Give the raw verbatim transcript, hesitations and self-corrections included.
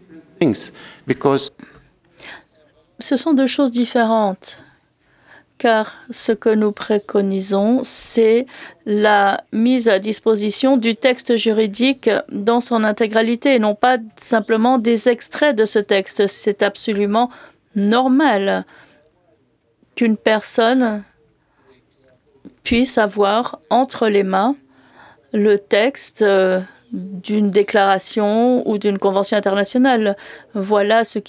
things because Ce sont deux choses différentes, car ce que nous préconisons, c'est la mise à disposition du texte juridique dans son intégralité, et non pas simplement des extraits de ce texte. C'est absolument normal qu'une personne puisse avoir entre les mains le texte euh, d'une déclaration ou d'une convention internationale. Voilà ce qui